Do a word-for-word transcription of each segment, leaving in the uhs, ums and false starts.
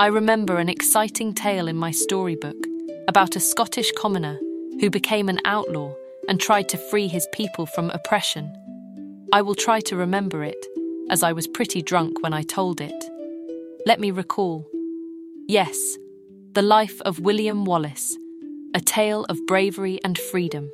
I remember an exciting tale in my storybook about a Scottish commoner who became an outlaw and tried to free his people from oppression. I will try to remember it, as I was pretty drunk when I told it. Let me recall. Yes, the life of William Wallace, a tale of bravery and freedom.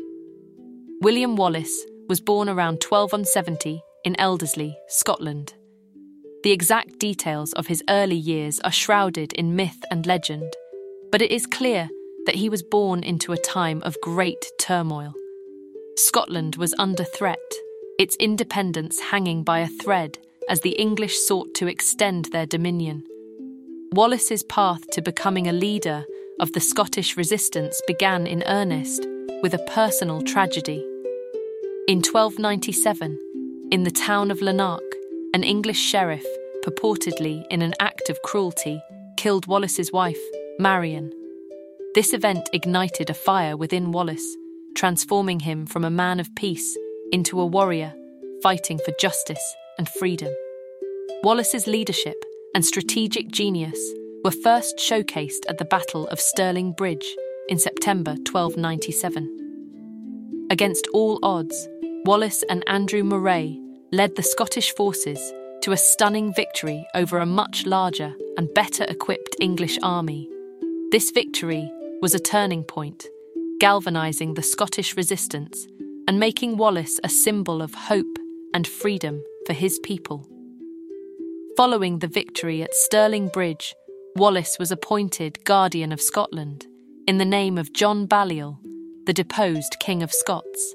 William Wallace was born around twelve seventy in Elderslie, Scotland. The exact details of his early years are shrouded in myth and legend, but it is clear that he was born into a time of great turmoil. Scotland was under threat, its independence hanging by a thread as the English sought to extend their dominion. Wallace's path to becoming a leader of the Scottish resistance began in earnest with a personal tragedy. In twelve ninety-seven, in the town of Lanark, an English sheriff, purportedly in an act of cruelty, killed Wallace's wife, Marion. This event ignited a fire within Wallace, transforming him from a man of peace into a warrior fighting for justice and freedom. Wallace's leadership and strategic genius were first showcased at the Battle of Stirling Bridge in September twelve ninety-seven. Against all odds, Wallace and Andrew Murray led the Scottish forces to a stunning victory over a much larger and better equipped English army. This victory was a turning point, galvanising the Scottish resistance and making Wallace a symbol of hope and freedom for his people. Following the victory at Stirling Bridge, Wallace was appointed Guardian of Scotland in the name of John Balliol, the deposed King of Scots.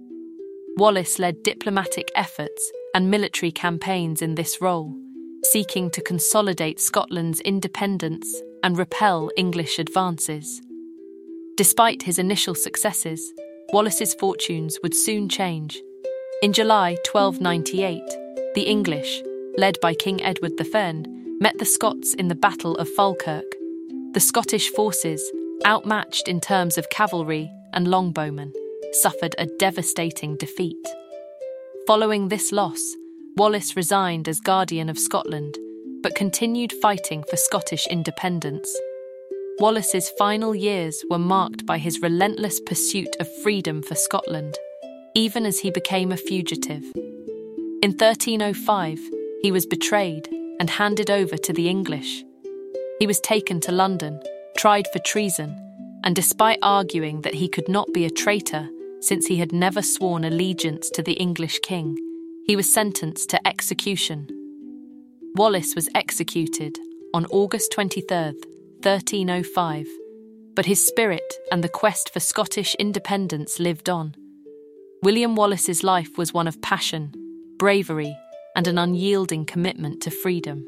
Wallace led diplomatic efforts and military campaigns in this role, seeking to consolidate Scotland's independence and repel English advances. Despite his initial successes, Wallace's fortunes would soon change. In July twelve ninety-eight, the English, led by King Edward the First, met the Scots in the Battle of Falkirk. The Scottish forces, outmatched in terms of cavalry and longbowmen, suffered a devastating defeat. Following this loss, Wallace resigned as Guardian of Scotland, but continued fighting for Scottish independence. Wallace's final years were marked by his relentless pursuit of freedom for Scotland, even as he became a fugitive. In thirteen oh five, he was betrayed and handed over to the English. He was taken to London, tried for treason, and despite arguing that he could not be a traitor since he had never sworn allegiance to the English king, he was sentenced to execution. Wallace was executed on August twenty-third, thirteen oh five, but his spirit and the quest for Scottish independence lived on. William Wallace's life was one of passion, bravery, and an unyielding commitment to freedom.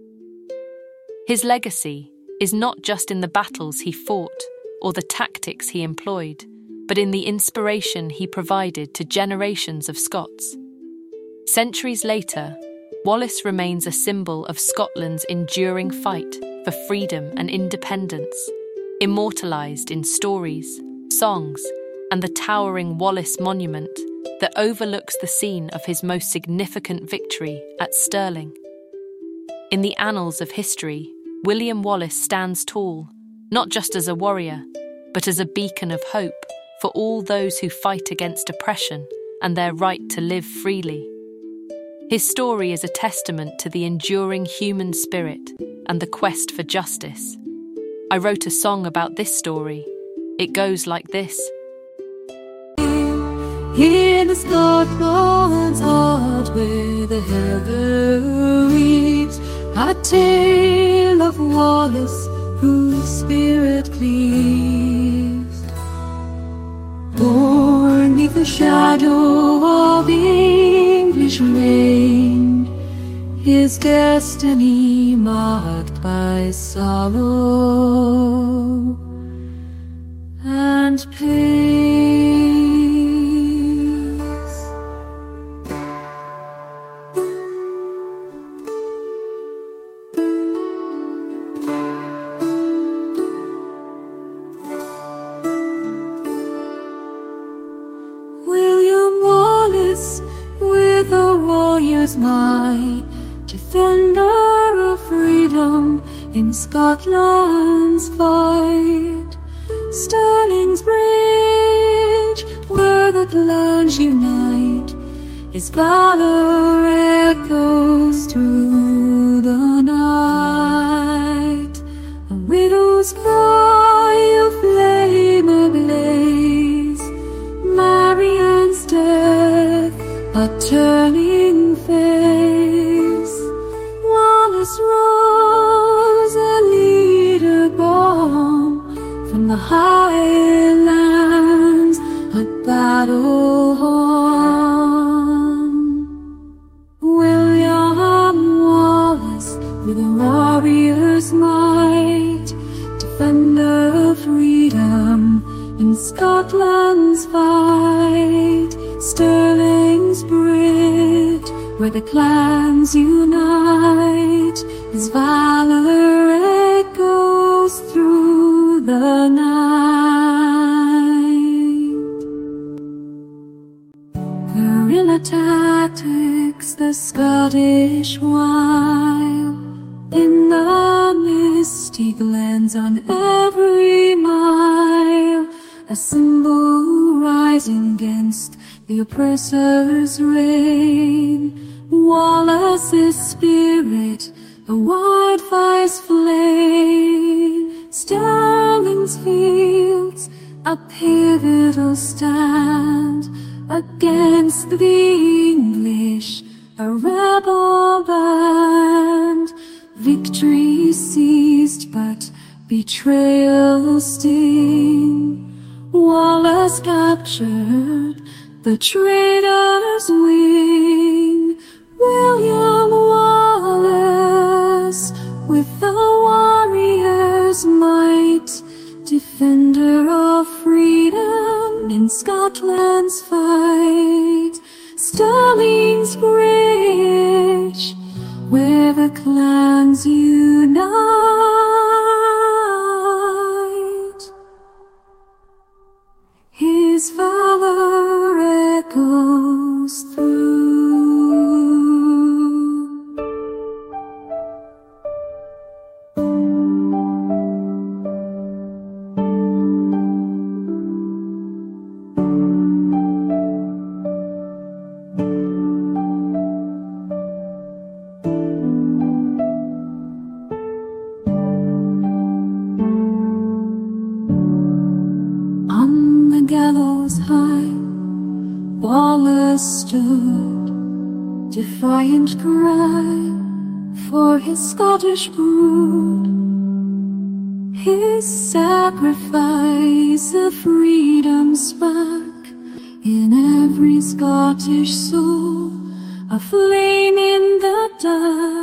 His legacy is not just in the battles he fought or the tactics he employed, but in the inspiration he provided to generations of Scots. Centuries later, Wallace remains a symbol of Scotland's enduring fight for freedom and independence, immortalised in stories, songs, and the towering Wallace Monument that overlooks the scene of his most significant victory at Stirling. In the annals of history, William Wallace stands tall, not just as a warrior, but as a beacon of hope for all those who fight against oppression and their right to live freely. His story is a testament to the enduring human spirit and the quest for justice. I wrote a song about this story. It goes like this. In the Scotland's heart where the heather weeps, a tale of Wallace whose spirit cleaves. Born neath the shadow of English reign, his destiny marked by sorrow and pain. With a warrior's might, defender of freedom, in Scotland's fight. Stirling's bridge, where the clans unite, his valor echoes through the night. A widow's cry, a flame ablaze, Marian's death, a turning face. Wallace rose, a leader born from the highlands, a battle horn. William Wallace, with a warrior's might, defender of freedom in Scotland's fight. Stirling's bridge, where the clans unite, his valor echoes through the night. Guerrilla tactics, the Scottish wild, in the misty glens on every mile, a symbol rising against the oppressor's reign. Wallace's spirit, a wildfire's flame. Stirling's fields, a pivotal stand against the English, a rebel band. Victory seized, but betrayal sting. Wallace captured, the traitor's wing. William Wallace, with the warrior's might, defender of freedom in Scotland's fight. Stirling's bridge, where the clans unite, his valor echoes through. Gallows high, Wallace stood, defiant cry for his Scottish brood. His sacrifice of freedom spark in every Scottish soul, a flame in the dark.